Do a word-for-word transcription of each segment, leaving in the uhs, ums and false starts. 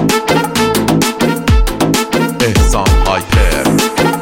احسان هایپر.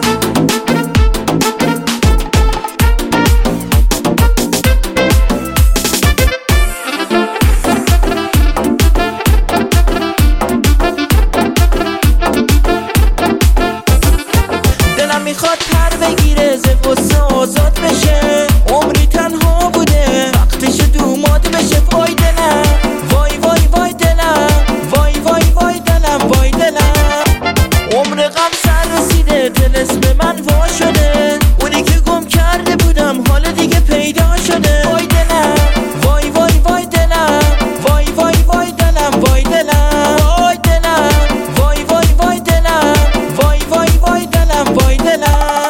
دلم میخواد پر بگیره ز غصه آزاد بشه، عمری تنها بوده وقتش دوماد بشه. وای دلم وای وای وای دلم وای وای وای دلم وای دلم عمر غم سر رسیده، طلسم من وا شده، اونی که گم کرده بودم حالا دیگه پیدا شده. وای دلم وای وای وای دلم وای وای وای دلم وای دلم وای دلم وای وای وای دلم وای وای وای دلم وای دلم.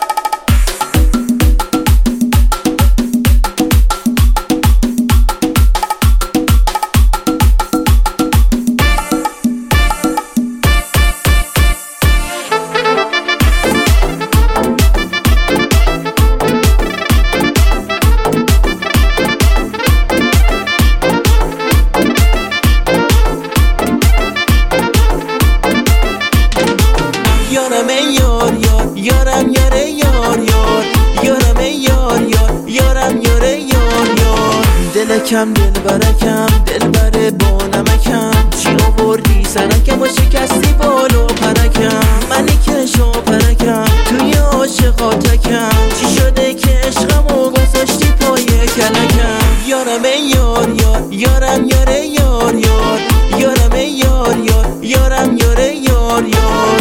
یارم ای یار یار یارم یاره یار یار یارم ای یار یار یارم یاره یار یار. دلکم دل برکم دل بره با نمکم، چی آوردی سرکم و شکستی بالو پرکم. منی که شو پرکم توی عاشقاتکم، چی شده که عشقمو گذاشتی پای کلکم. یارم ای یار یار یارم یاره یار یار یارم ای یار یار یارم یاره یار یار.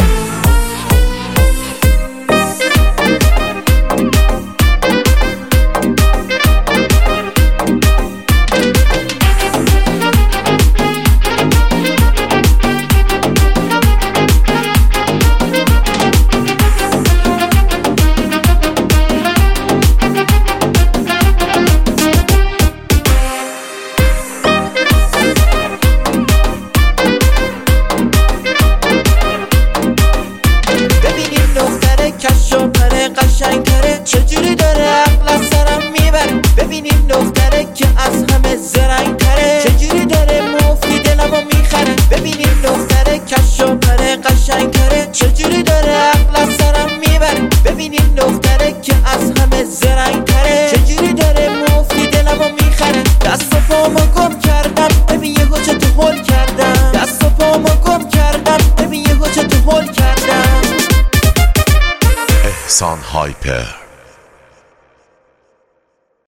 کشو پره قشنگ تره، چجوری داره عقل از سرم میبره. ببینیم دختره که از همه زرنگ تره، چجوری داره مفتی دلمو میخره. ببینیم دختره کشو پره قشنگ تره، چجوری داره عقل از سرم میبره. ببینیم دختره که از همه زرنگ تره، چجوری داره مفتی دلمو میخره. دست و پامو گم کردم ببین یهو چه تو هول کردم، دست و پامو گم کردم ببین یهو چه تو هول کردم. احسان هایپر.